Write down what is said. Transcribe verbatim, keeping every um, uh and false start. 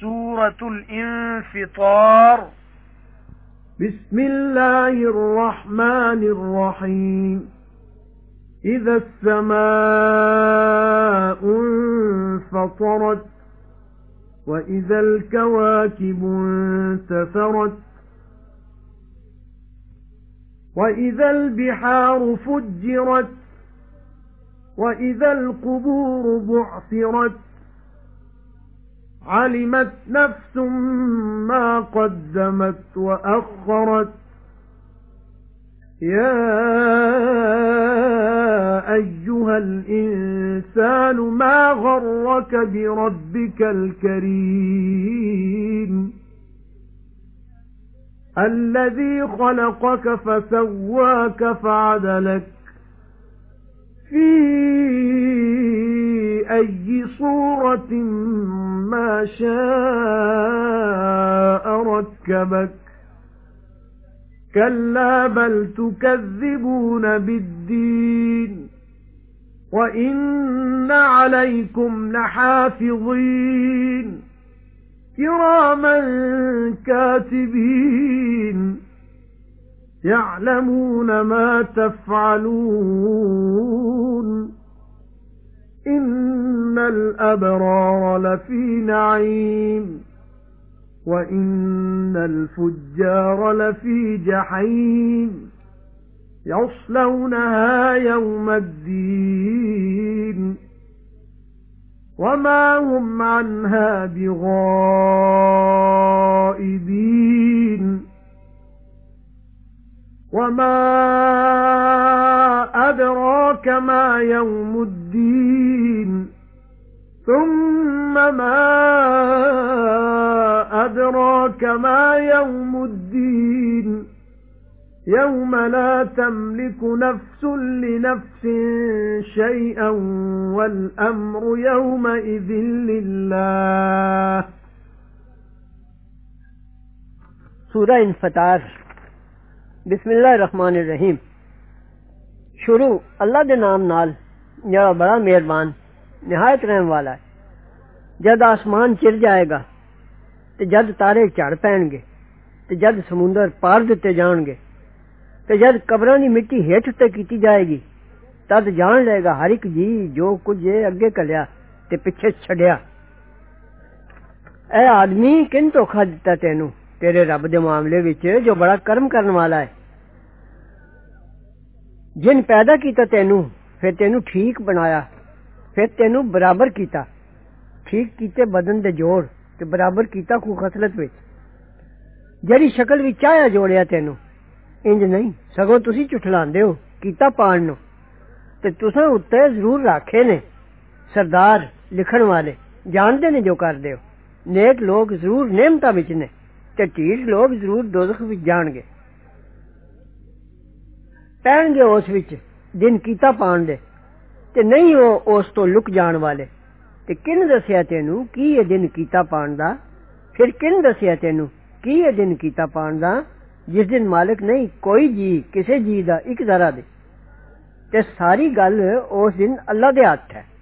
سورة الانفطار. بسم الله الرحمن الرحيم. إذا السماء انفطرت وإذا الكواكب انتثرت وإذا البحار فجرت وإذا القبور بعثرت علمت نفس ما قدمت وأخرت. يا أيها الإنسان ما غرك بربك الكريم الذي خلقك فسواك فعدلك في أي صورة ما شاء ركبك. كلا بل تكذبون بالدين وإن عليكم لحافظين كراما كاتبين يعلمون ما تفعلون. إن الأبرار لفي نعيم وَإِنَّ الْفُجَّارَ لَفِي جَحِيمٍ يَصْلَوْنَهَا يَوْمَ الدِّينِ وَمَا هُمْ عَنْهَا بِغَائِبِينَ. وَمَا أَدْرَاكَ مَا يَوْمُ الدِّينِ. ثُمَّ مَا أَدْرَاكَ مَا يَوْمُ الدِّينِ. يَوْمَ لَا تَمْلِكُ نَفْسٌ لِنَفْسٍ شَيْئًا وَالْأَمْرُ يَوْمَئِذٍ لِلَّهِ. سورہ انفطار. بسم اللہ الرحمن الرحیم. شروع اللہ دے نام نال جڑا بڑا مہربان نہایت رحم والا ہے. جد آسمان چر جائے گا تے جد تارے چڑھ پین گے تے جد سمندر پار دتے جان گے تے جد قبراں دی مٹی ہیٹھ تے کیتی جائے گی تد جان لے گا ہر ایک جی جو کچھ اگے کلیا تے پیچھے چھڈیا. اے آدمی کن دھوکھا دتا تینوں تیرے رب دے معاملے وچ جو بڑا کرم کرن والا ہے. جن پیدا کیتا تینوں پھر تینوں ٹھیک بنایا پھر تینوں برابر کیتا. ٹھیک کیتے بدن دے جوڑ تے برابر کیتا خو خصلت وچ. جڑی شکل وچ چاہیا جوڑیا تینوں انج نہیں سگوں تسی چٹھلاندے ہو کیتا پان نو. تے تساں اُتے ضرور راکھے نے سردار لکھن والے جاندے نے جو کردے ہو. نیک لوگ ضرور نعمتاں وچ نے تے ٹھیک لوگ ضرور دوزخ وچ جان گے. پہن گے اس وچ دن کیتا پان دے تے نہیں وہ اس تو لک جان والے. تے کن دسیا تینوں کی یہ دن کیتا پان دا؟ پھر کن دسیا تینوں کی یہ دن کیتا پان دا جس دن مالک نہیں کوئی جی کسے جی دا ایک ذرہ دے. تے ساری گل اس دن اللہ دے ہاتھ ہے.